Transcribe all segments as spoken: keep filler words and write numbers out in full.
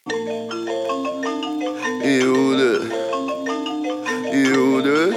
Иуда, Иуда,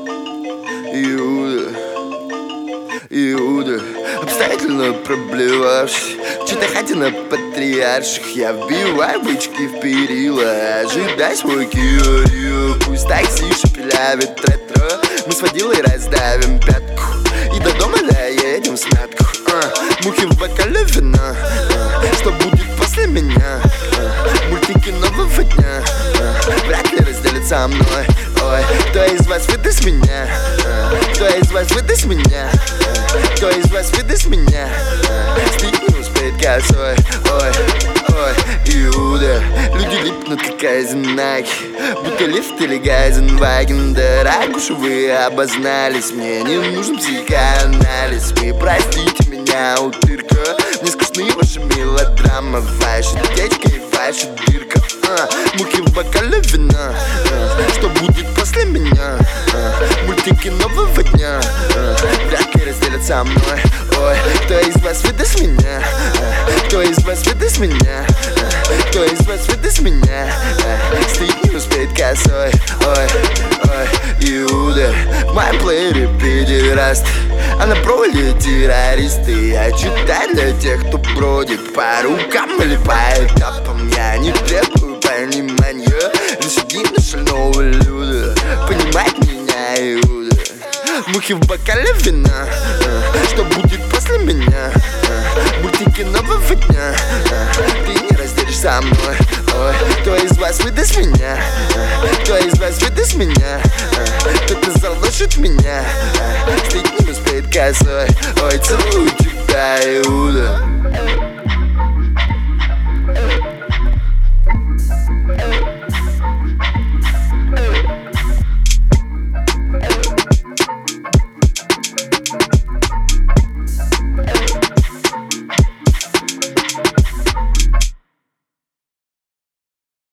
Иуда, Иуда, обстоятельно проблевавшись, что-то хотя на патриарших. Я вбиваю бычки в перила, ожидай свой Кио. Пусть такси шепелявит ретро, мы с водилой раздавим пятку и до дома доедем в смятку. а, Мухи в бокале вина, а, что будет после меня? а, Мультики нового дня, а, вряд ли разделят со мной. Ой, кто из вас выдаст меня? а, Кто из вас выдаст меня? а, Кто из вас выдаст меня? а, Стыд не успеет косой. Ой, ой, Иуда, люди липнут как айзенаки, будто лифт или Гайзенваген. Да ракуши вы обознались, мне не нужен психоанализ. Вы простите меня, утырка, мне скучны ваши мелодрамы, ваши течка и ваша дырка. а, Мухи в бокале вина, а, что будет после меня? а, Мультики нового дня, а, вряд ли разделят со мной. Ой, кто из вас выдаст меня? а, Кто из вас выдаст меня? а, Кто из вас выдаст меня? а, Стыд не успеет косой. Ой, ой, Иуда, в моем плеере педераст, а на проводе террористы. Я читаю для тех, кто бродит по рукам или по этапам. Я не требую понимания, лишь единый шального люда. Понимать меня, Иуда, мухи в бокале вина, а, что будет после меня? а, Мультики нового дня, а, ты не разделишь со мной. Ой, кто из вас выдаст меня? а, Кто из вас выдаст меня? а, Кто-то заложит меня, а, стыд не успеет косой. Ой, целую тебя, Иуда.